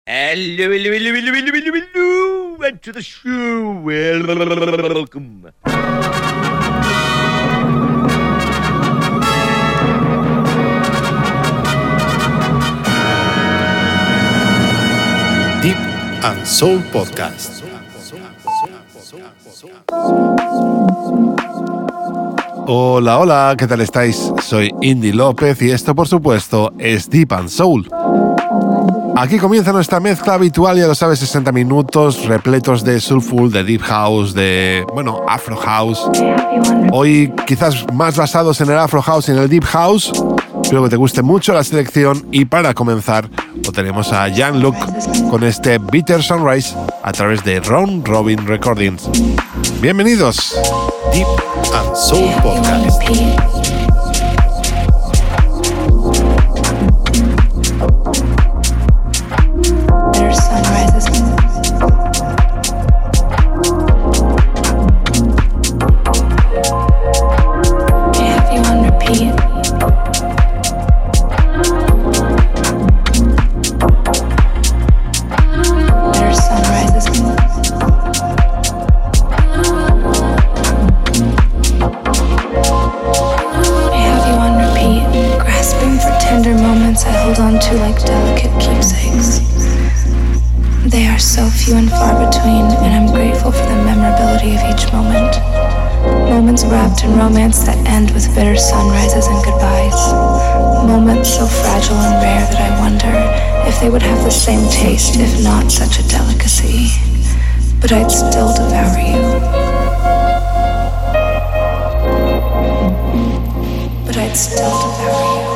Hello, hello, hello, hello, hello, hello, hello, and to the show. Welcome. Deep and Soul Podcast. Hola, hola, ¿qué tal estáis? Soy Indy López y esto, por supuesto, es Deep and Soul. Aquí comienza nuestra mezcla habitual, ya lo sabes, 60 minutos repletos de soulful, de deep house, de, afro house. Hoy quizás más basados en el afro house y en el deep house. Espero que te guste mucho la selección y para comenzar lo tenemos a Jean-Luc con este Bitter Sunrise a través de Round Robin Recordings. Bienvenidos, Deep and Soul Podcast. Few and far between, and I'm grateful for the memorability of each moment. Moments wrapped in romance that end with bitter sunrises and goodbyes. Moments so fragile and rare that I wonder if they would have the same taste, if not such a delicacy. But I'd still devour you. But I'd still devour you.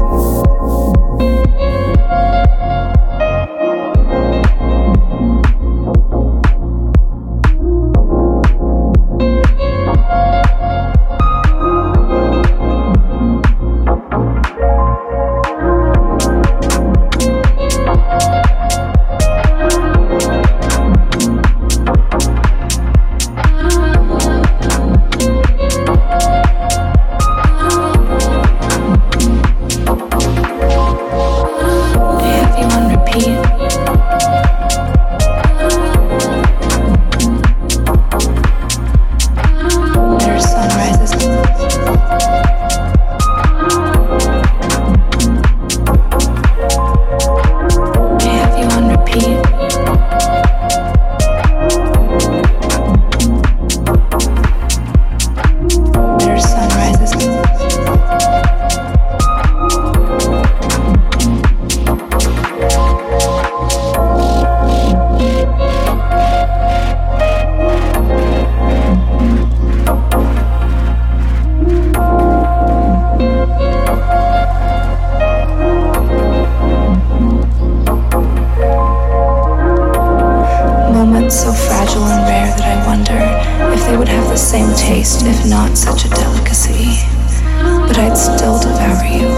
If not such a delicacy, but I'd still devour you.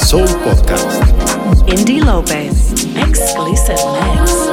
Soul Podcast. Indy Lopez, exclusive mix.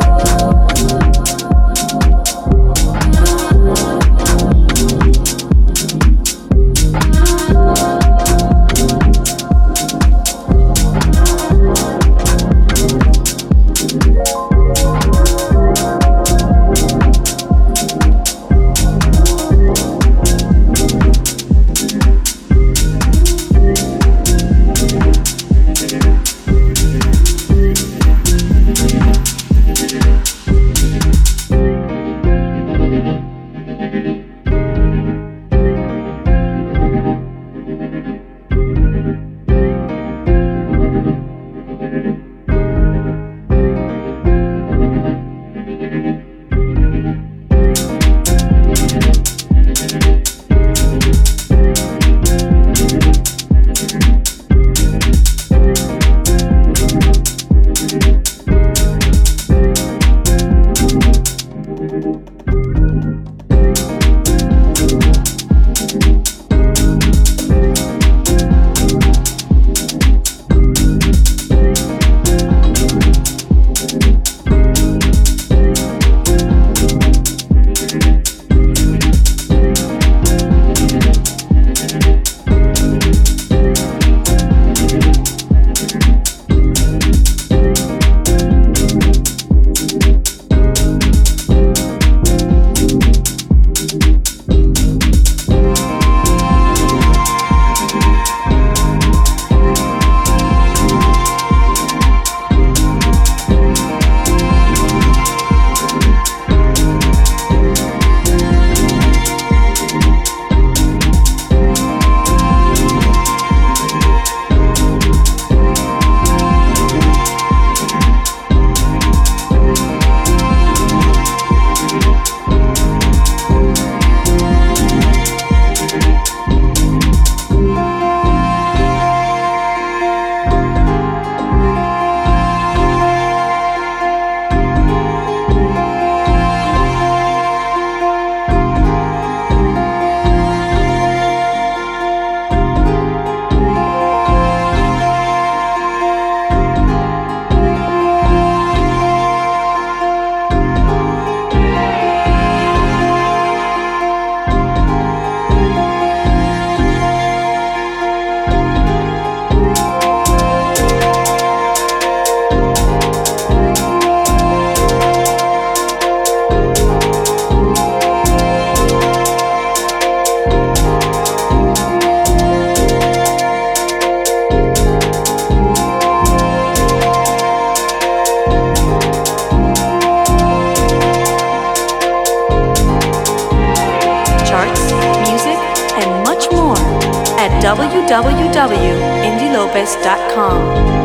www.indylopez.com.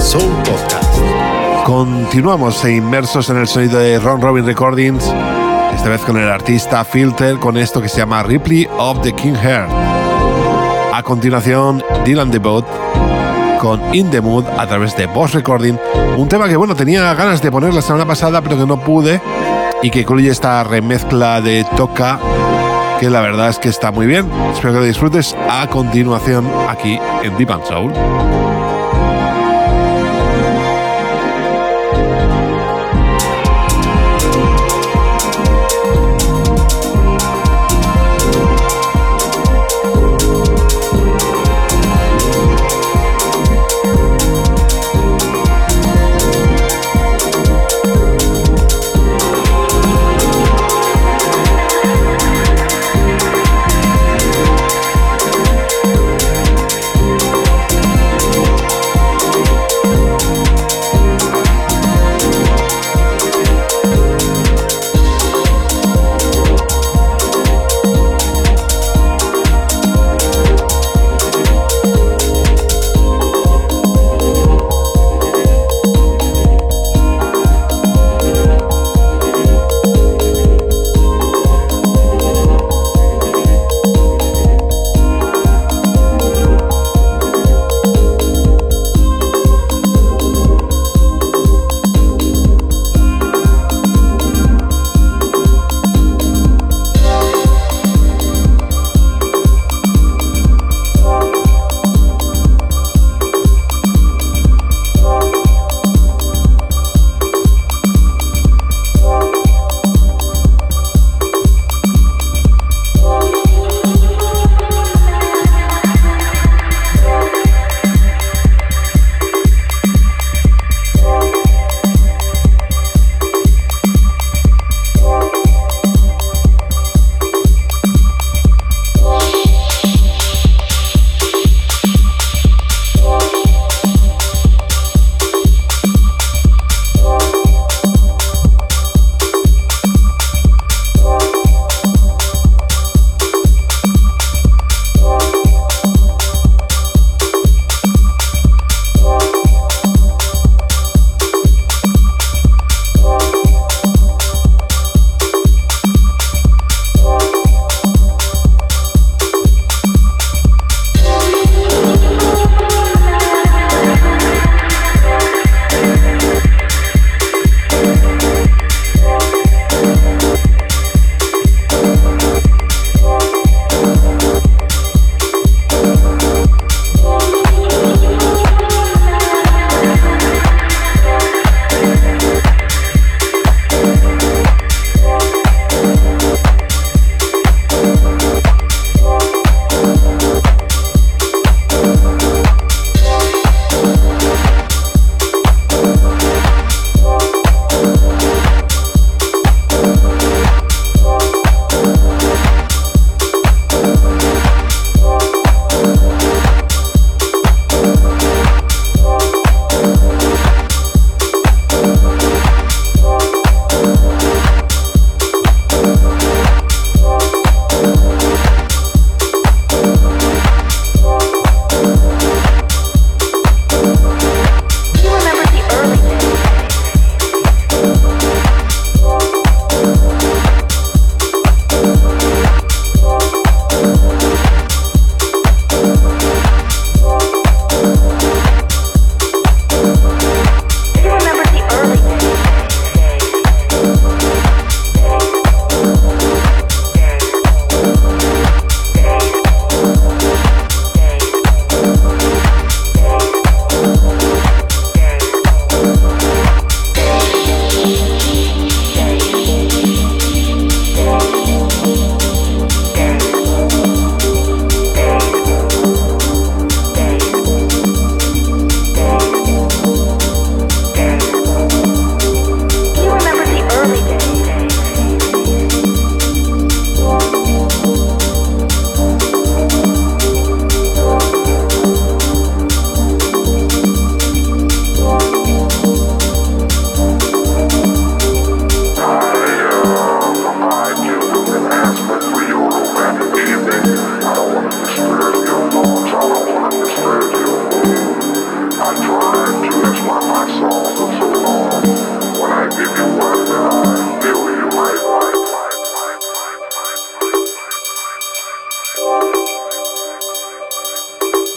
Continuamos inmersos en el sonido de Round Robin Recordings esta vez con el artista Filter, con esto que se llama Ripley of the King Hair. A continuación, Dylan DeBoat con In the Mood a través de Boss Recording, un tema que bueno, tenía ganas de poner la semana pasada pero que no pude, y que incluye esta remezcla de Toca, que la verdad es que está muy bien. Espero que lo disfrutes a continuación aquí en Deep and Soul.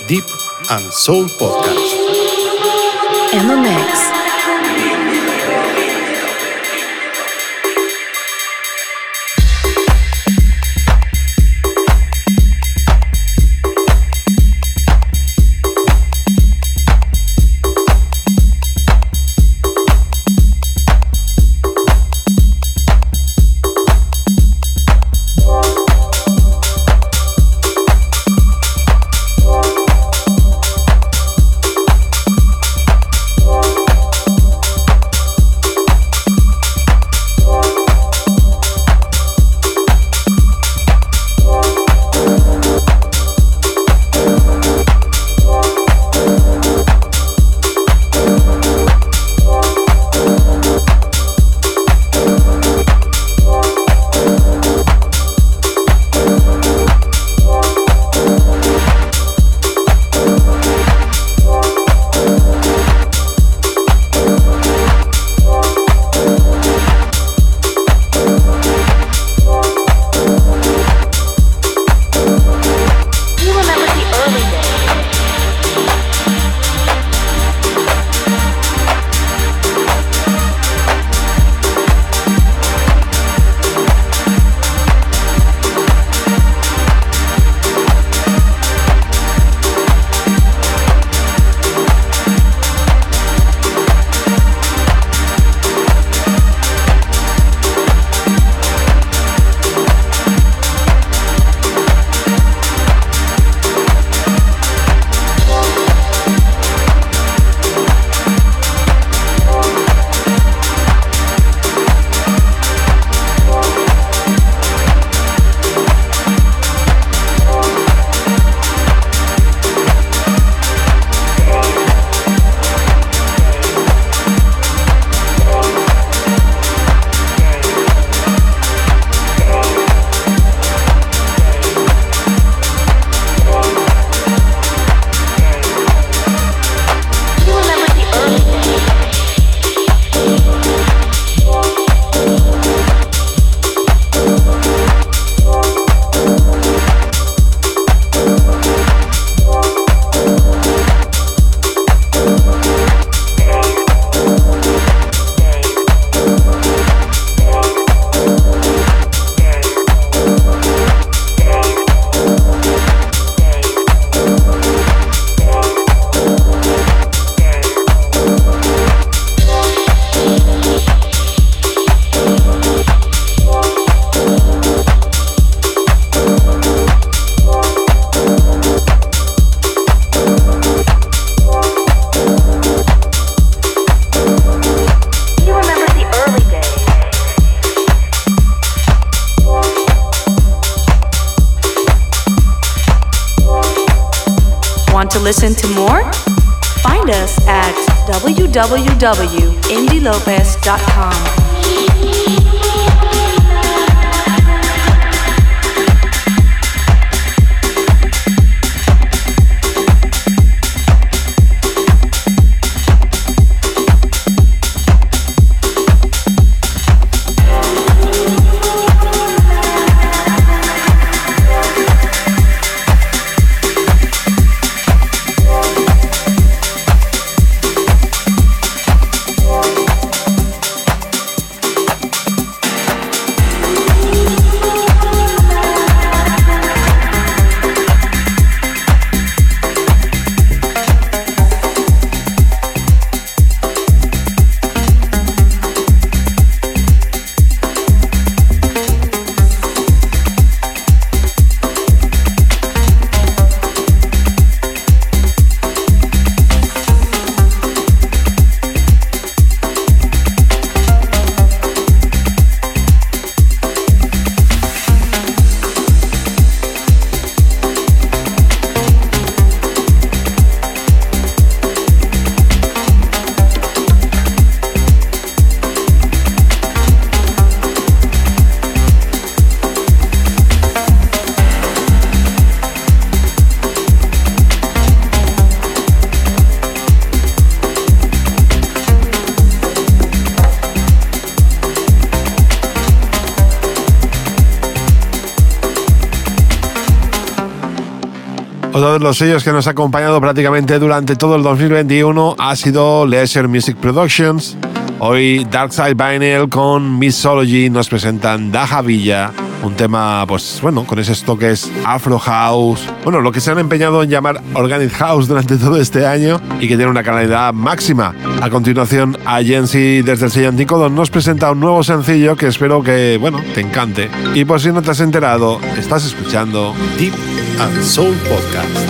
Deep and Soul Podcast. In the mix. Want to listen to more? Find us at www.indielopez.com. Otro de los sellos que nos ha acompañado prácticamente durante todo el 2021 ha sido Leisure Music Productions. Hoy Darkside Vinyl con Mixology nos presentan Daja Villa, un tema, pues bueno, con esos toques Afro House, bueno, lo que se han empeñado en llamar Organic House durante todo este año y que tiene una calidad máxima. A continuación, Agency desde el sello Anticodon nos presenta un nuevo sencillo que espero que, bueno, te encante. Y por si no te has enterado, estás escuchando Deep and Soul Podcast.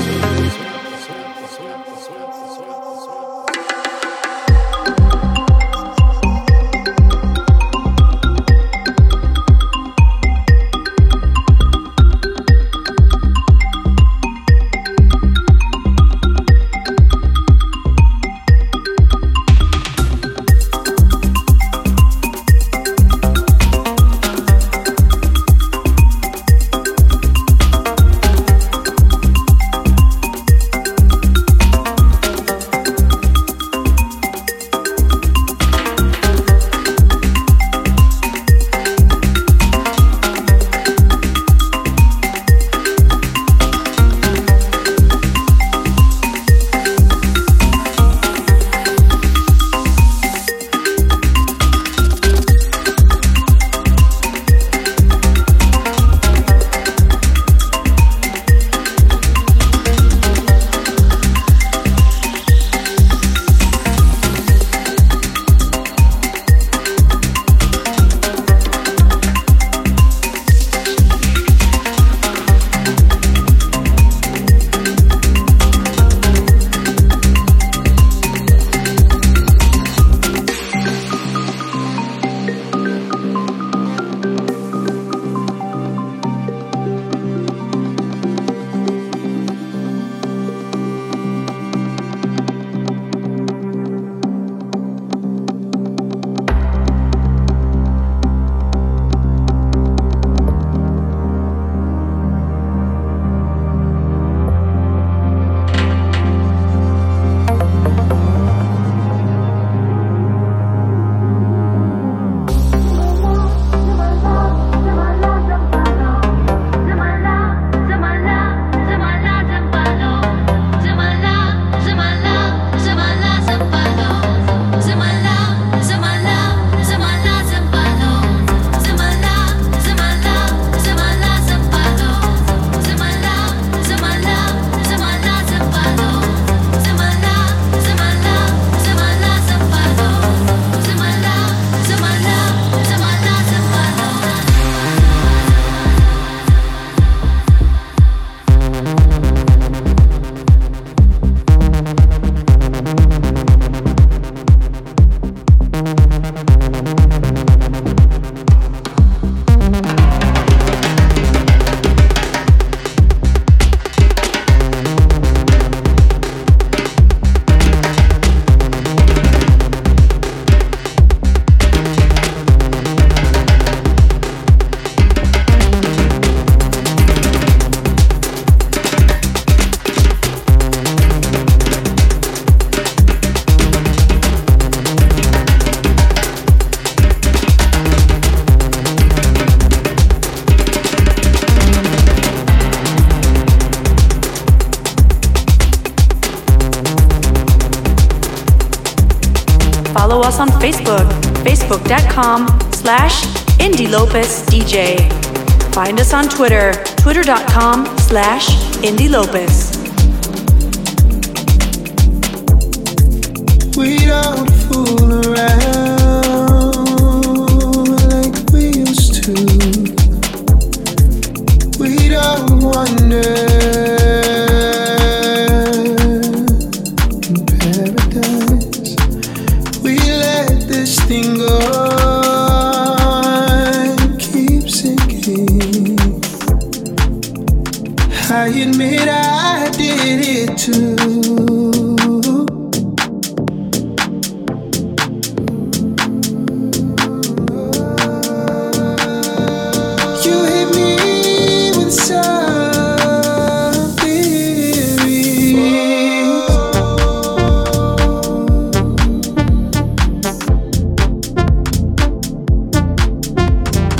Follow us on Facebook, facebook.com/IndyLopezDJ. Find us on Twitter, twitter.com/IndyLopez. We don't fool around like we used to. We don't wonder in paradise. We let this thing go and keep sinking. I admit I did it too.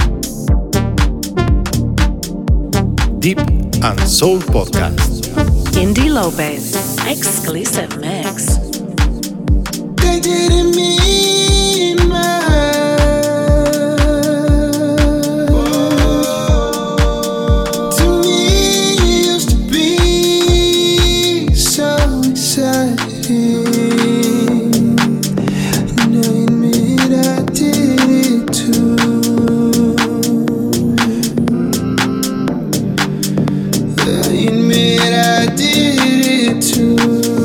Deep and Soul Podcast. Indy Lopez. Exclusive mix. They didn't mean to me, used to be so exciting. Now you admit I did it too. I admit I did it too.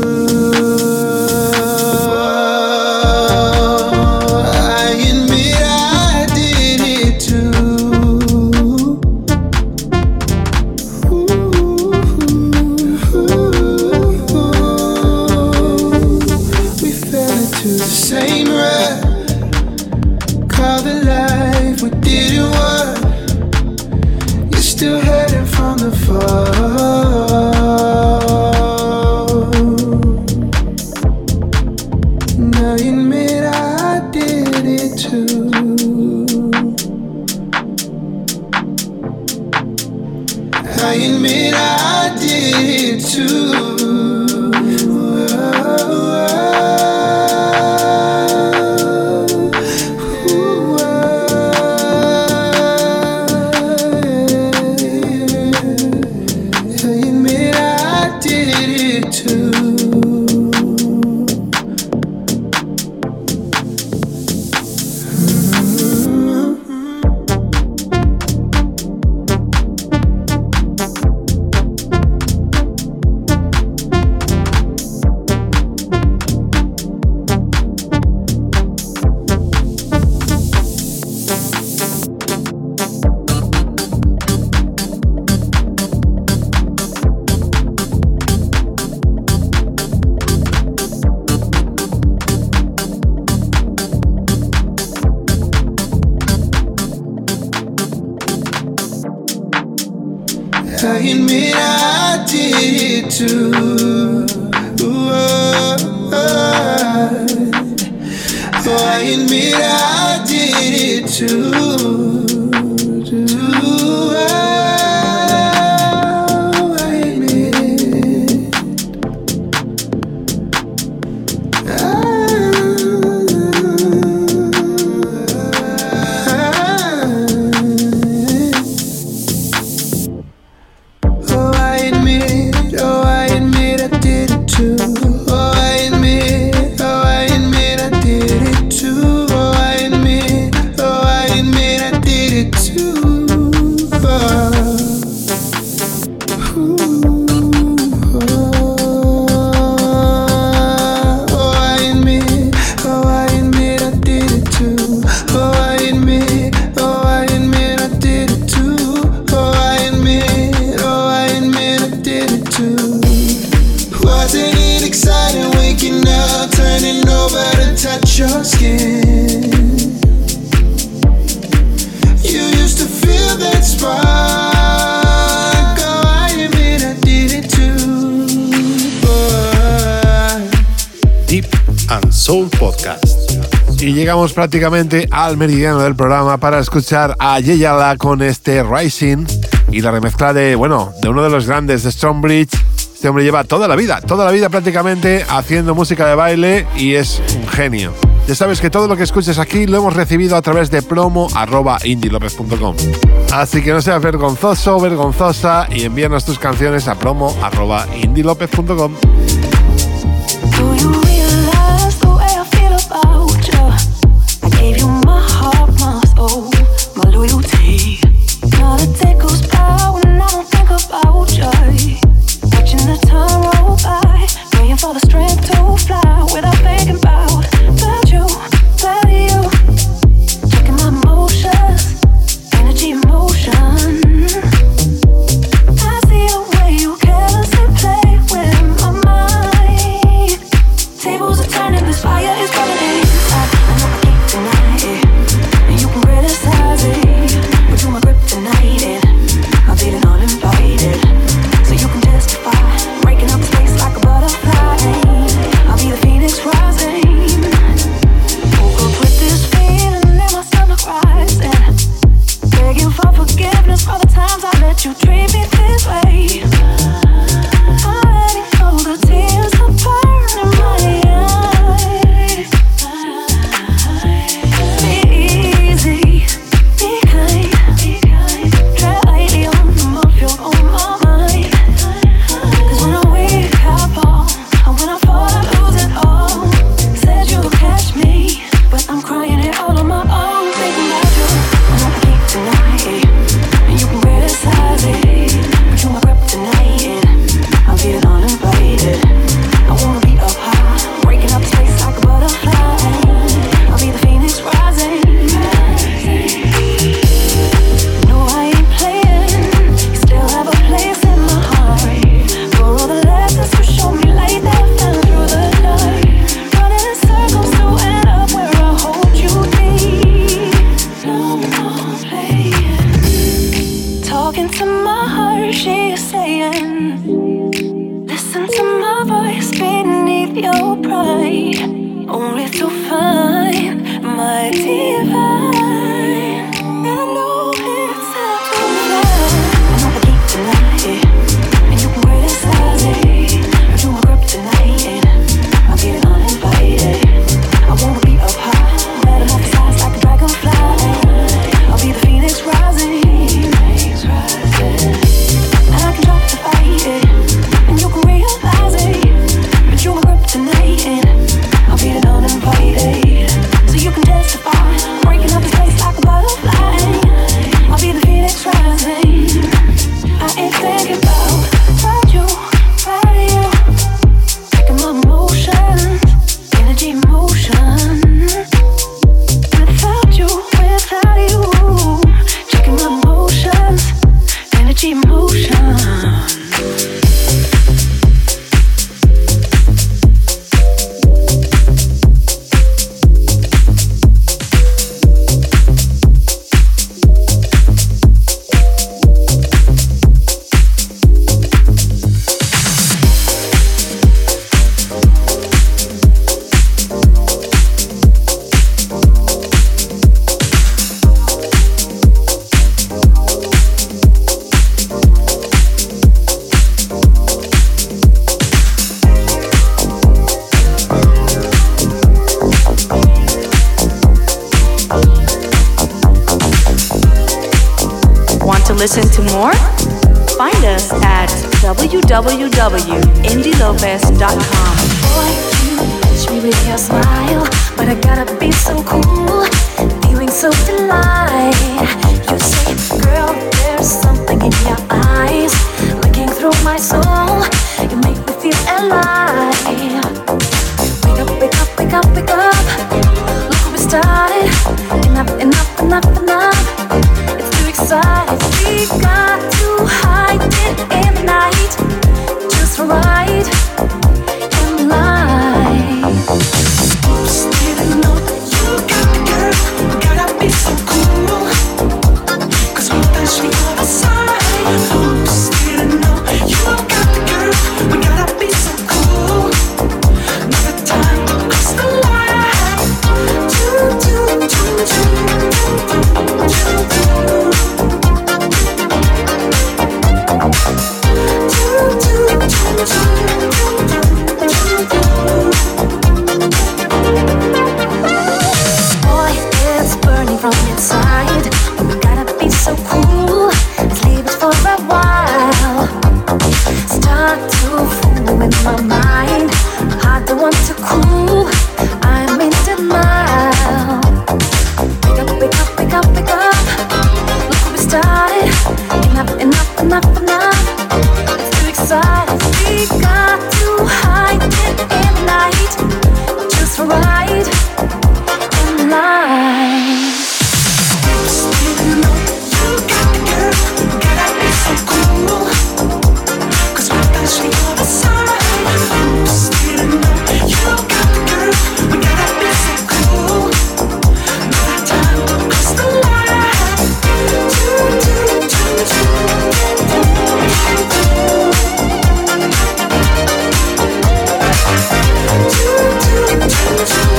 I admit I did it too. I admit I did it too. Your skin. You used to feel that spark. Oh, I admit I did it too. Deep and Soul Podcast. Y llegamos prácticamente al meridiano del programa para escuchar a Yeyala con este Rising y la remezcla de uno de los grandes de Stonebridge. Este hombre lleva toda la vida prácticamente haciendo música de baile y es un genio. Ya sabes que todo lo que escuches aquí lo hemos recibido a través de promo@indilopez.com. Así que no seas vergonzoso o vergonzosa y envíanos tus canciones a promo@indilopez.com. For the strength to fly without thinking about you, checking my emotions, energy, emotion. I see the way you carelessly play with my mind. Talking to my heart, she is saying, listen to my voice beneath your pride, only to find my divine. I know it's time to fly. I know the deep tonight, and you can criticize it. But you are kryptonite, I'll get it uninvited. I wanna be up high, metamorphosize like a dragonfly. I'll be the phoenix rising. And I can drop the fight, and you can realize it. But you are kryptonite, I'll be the uninvited. So you can testify, breaking up the space like a butterfly. I'll be the phoenix rising. I ain't thinking about you, taking my emotions, energy motion. Without you, checking my emotions, energy motion. Listen to more? Find us at www.indylopez.com. Boy, you touch me with your smile, but I gotta be so cool, feeling so delight. You say, girl, there's something in your eyes, looking through my soul. You make me feel alive. Wake up, wake up, wake up, wake up. Look where we started. Enough, enough, enough, enough. It's too exciting. We got to hide it in the night, just right in line. Oops, didn't know you got the girl. We gotta be so cool, 'cause we touch me all the side. Oops, didn't know you got the girl. We gotta be so cool. Another time across the line. Do, do, do, do, do, do, do. Boy, it's burning from inside. We gotta be so cool. Let's leave it for a while. Start to fool in my mind. Hard to want to cool. I'm in denial. Wake up, wake up, wake up, wake up. Look where we started. Enough, enough, enough, enough. It's too exciting. We got to hide it in the night, just right in line. Didn't know you got the girl. Gotta be so cool, 'cause we touch me all the side. Oops, didn't know you got the girl. We gotta be so cool. Another time across the line. Do, do, do, do, do, do, do.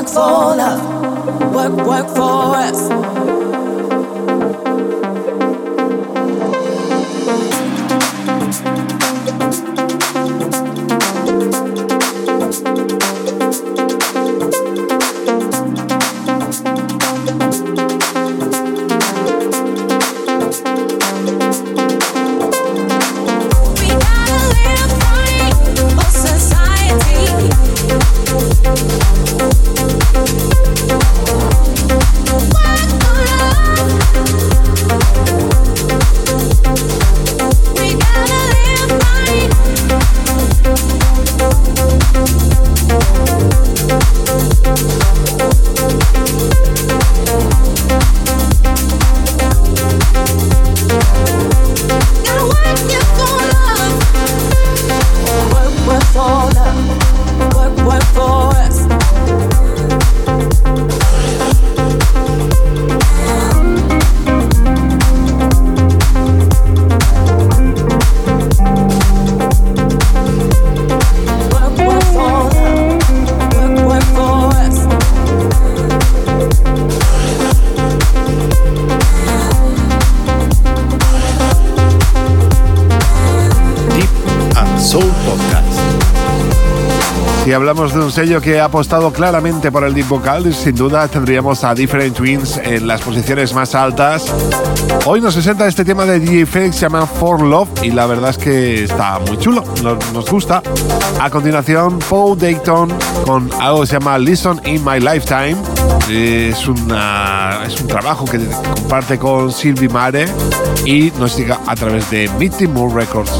for love. Work for us. Si hablamos de un sello que ha apostado claramente por el deep vocal, sin duda tendríamos a Different Twins en las posiciones más altas. Hoy nos presenta este tema de DJ Felix, se llama For Love, y la verdad es que está muy chulo, nos gusta. A continuación, Paul Dayton con algo que se llama Listen in My Lifetime. Es un trabajo que comparte con Sylvie Mare y nos llega a través de Mighty Moore Records.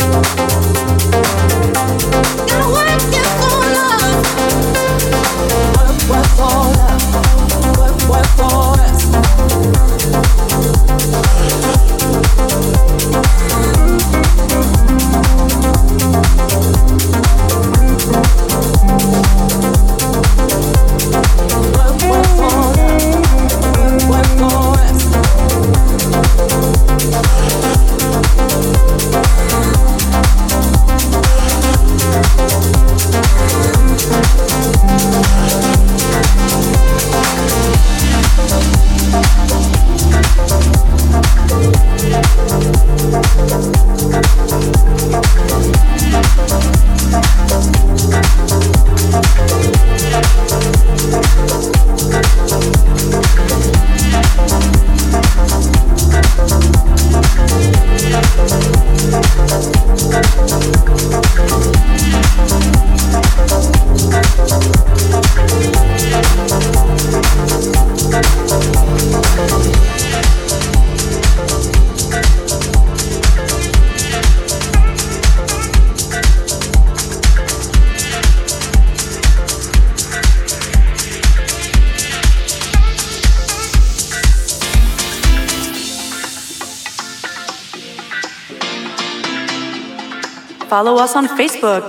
Follow us on Facebook,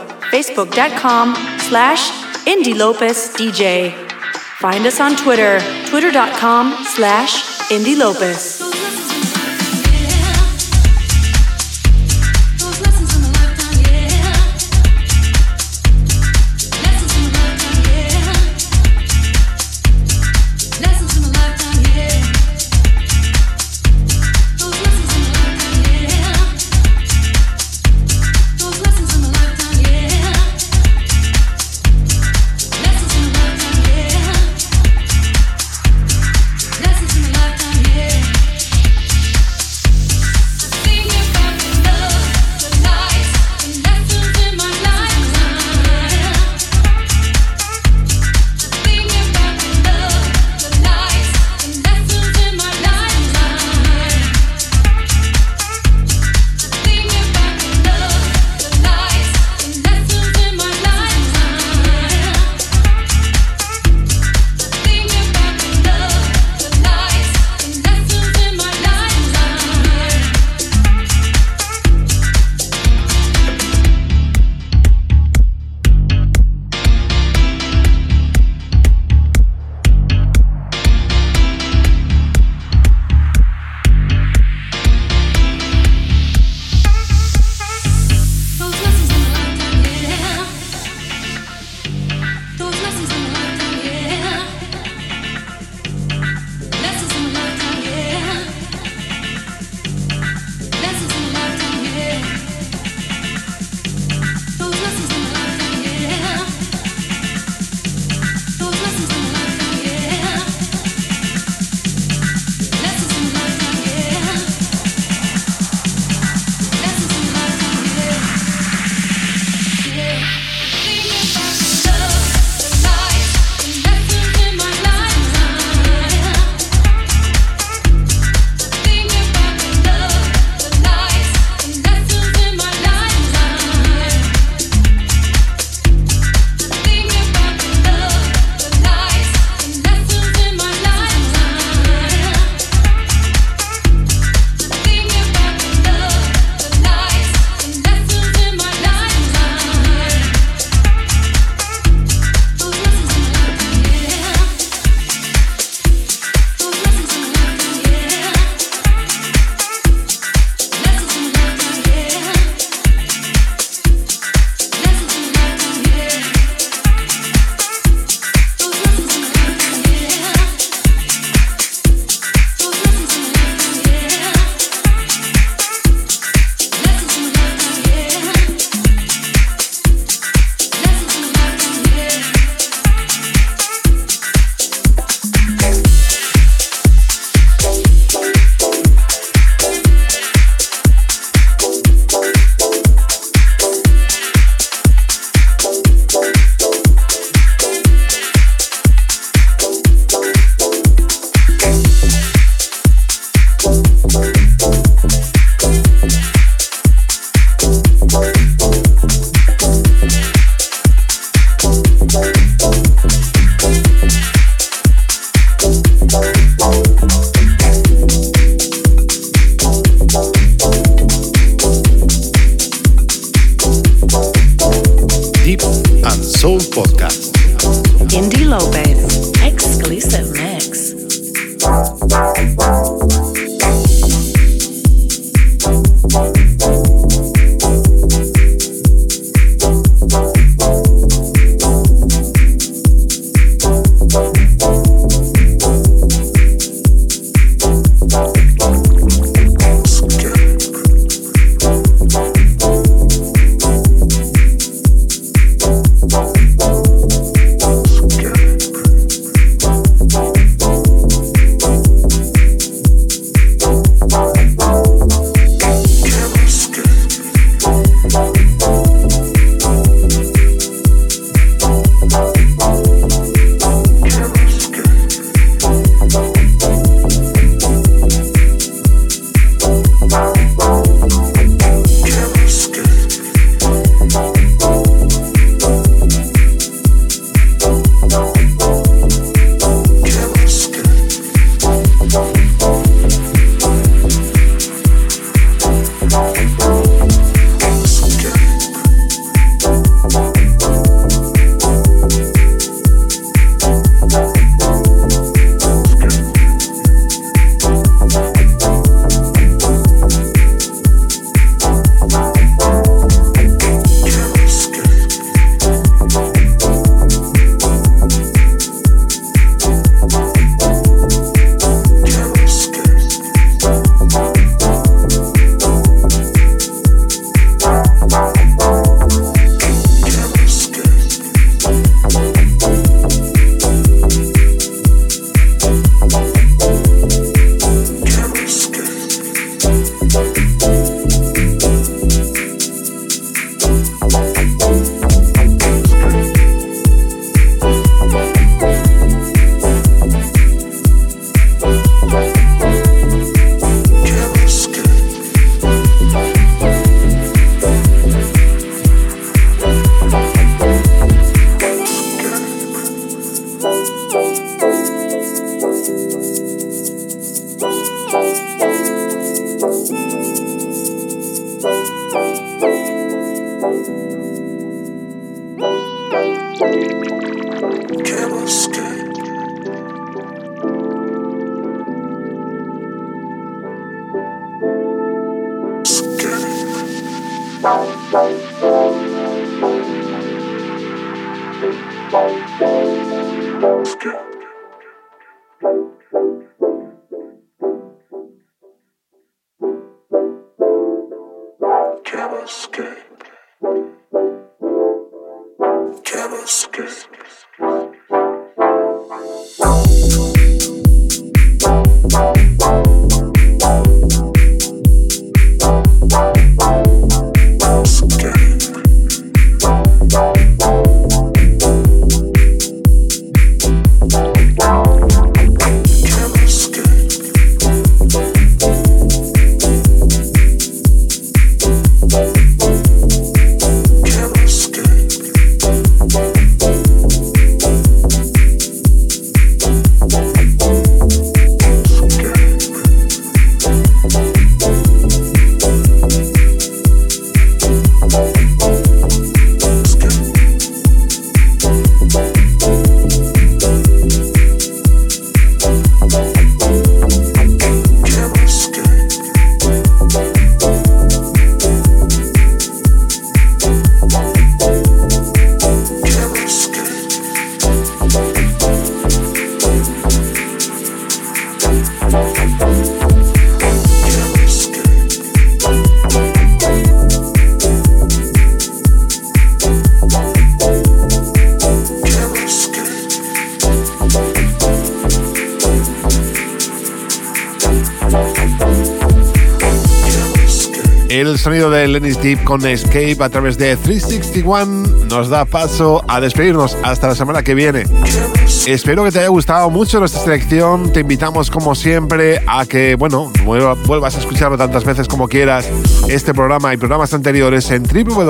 facebook.com/IndyLopezDJ. Find us on Twitter, twitter.com/IndyLopez. Lessons in a lifetime, yeah. Podcast. Indy Lopez, exclusive mix. El sonido de Lenny's Deep con Escape a través de 361 nos da paso a despedirnos hasta la semana que viene. Espero que te haya gustado mucho nuestra selección. Te invitamos como siempre a que, vuelvas a escucharlo tantas veces como quieras, este programa y programas anteriores en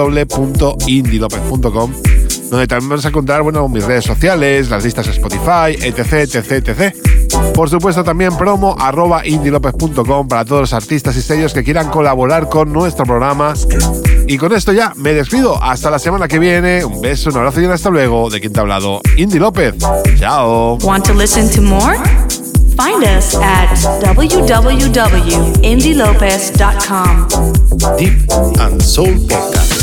www.indylopez.com, donde también vas a encontrar, mis redes sociales, las listas Spotify, etc. Por supuesto también promo @indielopez.com para todos los artistas y sellos que quieran colaborar con nuestro programa. Y con esto ya me despido. Hasta la semana que viene. Un beso, un abrazo y hasta luego. De quien te ha hablado, Indy López. Chao. Want to listen to more? Find us at www.indylopez.com. Deep and Soul Podcast.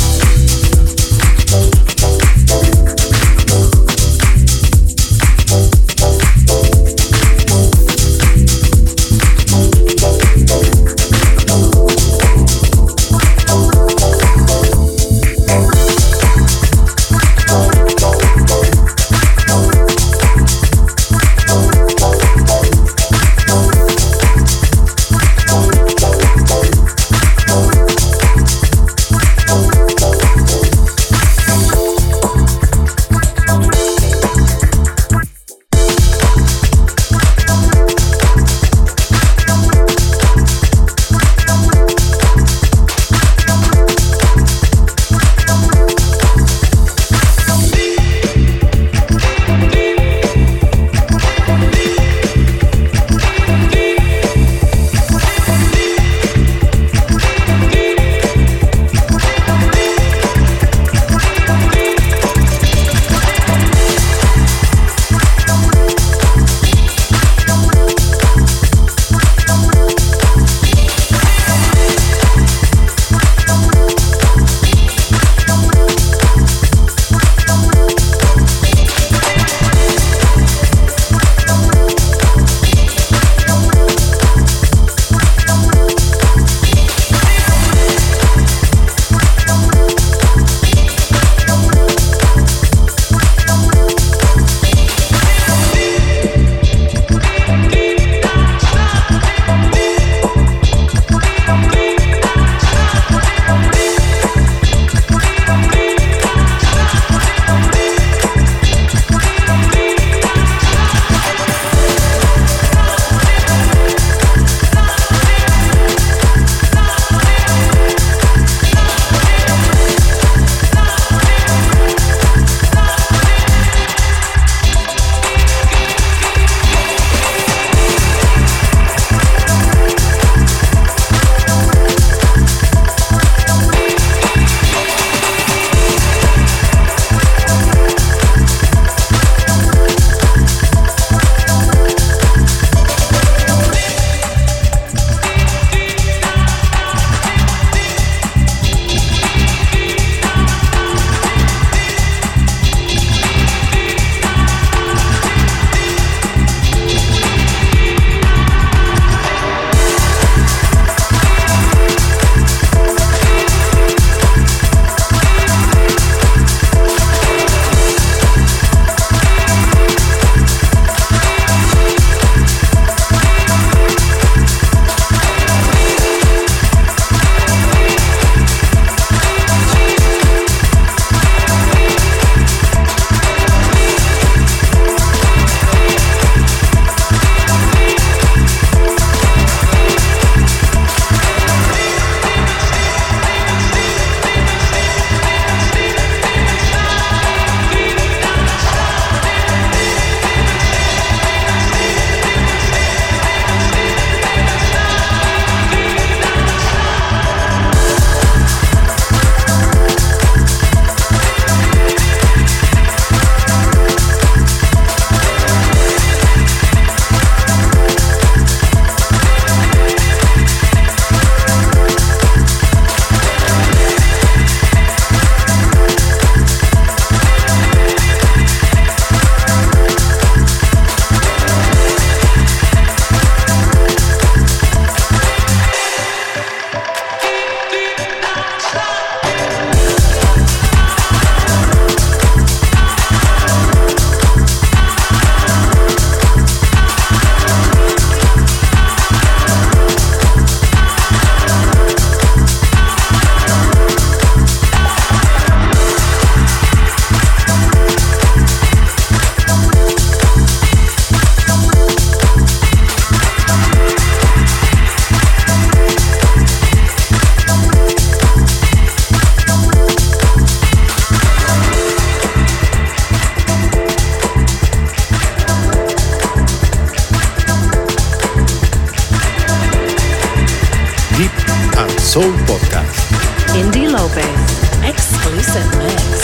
Soul Podcast. Indy Lopez. Exclusive mix.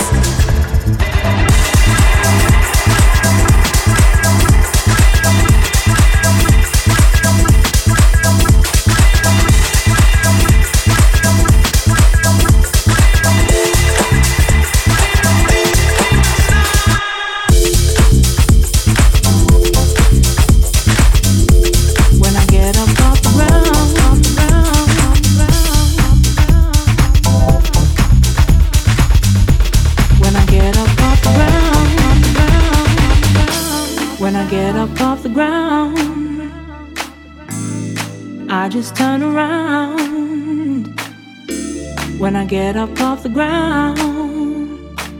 I just turn around. When I get up off the ground,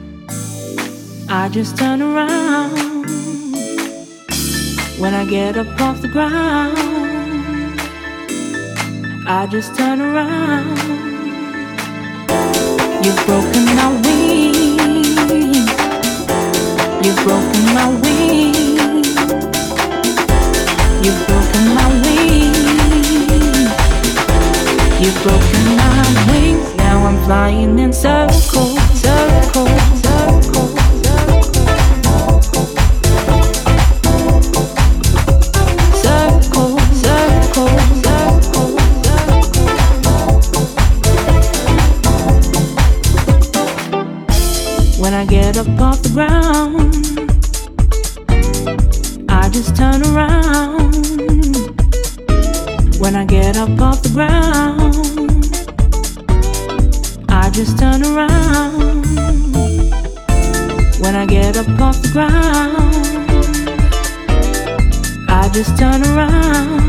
I just turn around. When I get up off the ground, I just turn around. You've broken my wings. You've broken my wings. You've broken my wings. You've broken my wings. Now I'm flying in circles, circles, circles, circles, circles, circles, circles. When I get up off the ground, I just turn around. When I get up off the ground, I just turn around. When I get up off the ground, I just turn around.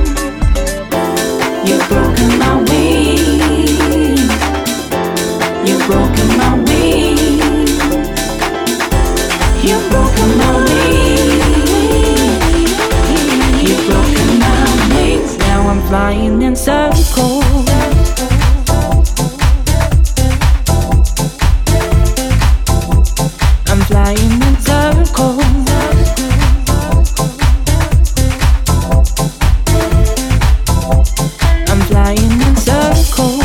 You've broken my wings. You've broken my wings. You've broken my wings. You've broken my wings. Now I'm flying in circles. I'm flying in circles. I'm flying in circles.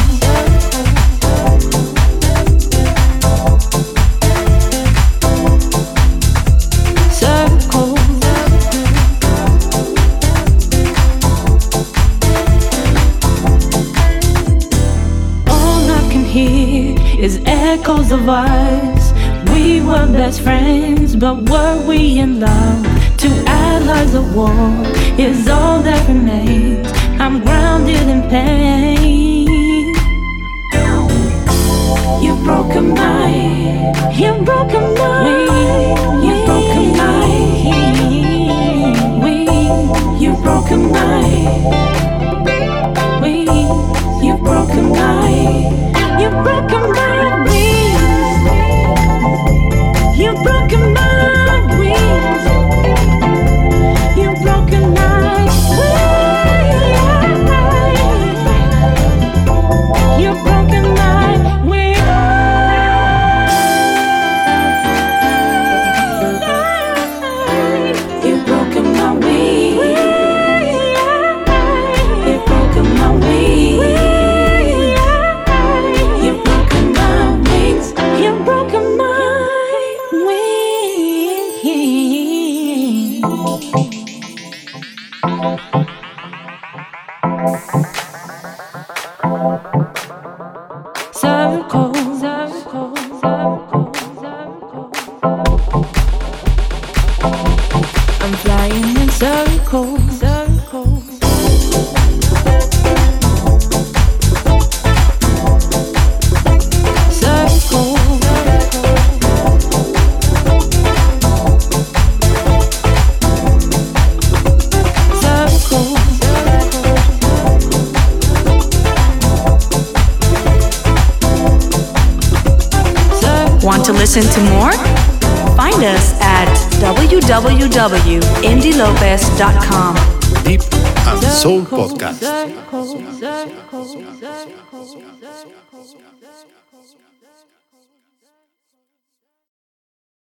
Is echoes of us. We were best friends, but were we in love? Two allies of war is all that remains. I'm grounded in pain. You've broken my, you've broken my, you've broken my, you've broken my, you've broken my. You've broken my wings. You've broken my wings. You've broken my wings. You've broken my wings. You've broken my wings. You've broken my wings. Circles, circles, circles, circles. I'm flying in circles, circles. Want to listen to more? Find us at www.indylopez.com. Deep and Soul Podcast.